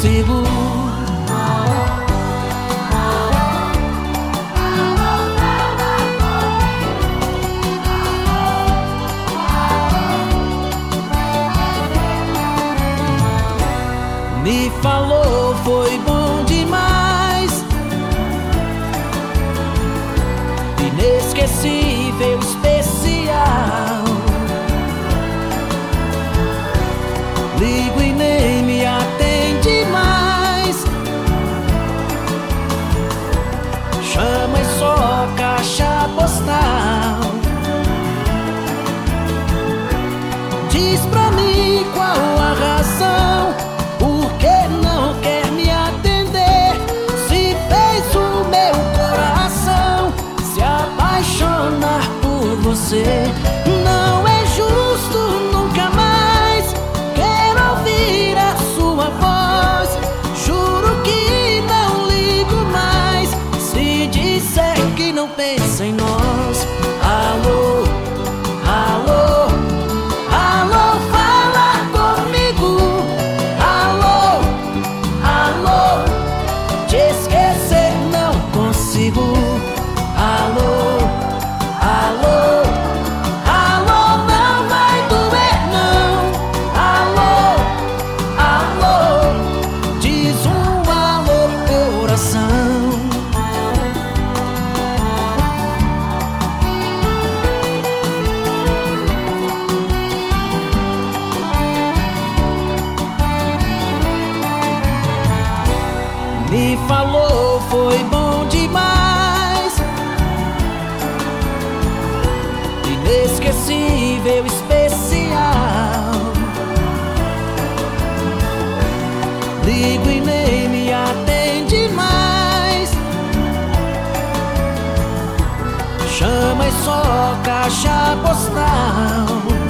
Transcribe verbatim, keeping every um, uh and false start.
consigo. Me falou, foi bom demais, inesquecível, especial. Ligo e nem me atende mais, chama e só caixa postal. Diz pra mim qual a razão, por que não quer me atender? Se fez o meu coração se apaixonar por você. Não é justo, nunca mais quero ouvir a sua voz. Juro que não ligo mais se disser que não pensa em nós. Alô, alô, alô, fala comigo. Alô, alô, te esquecer não consigo. Alô, alô, alô, não vai doer não. Alô, alô, diz um alô, coração. Me falou, foi bom demais, inesquecível, especial. Ligo e nem me atende mais, chama e só caixa postal.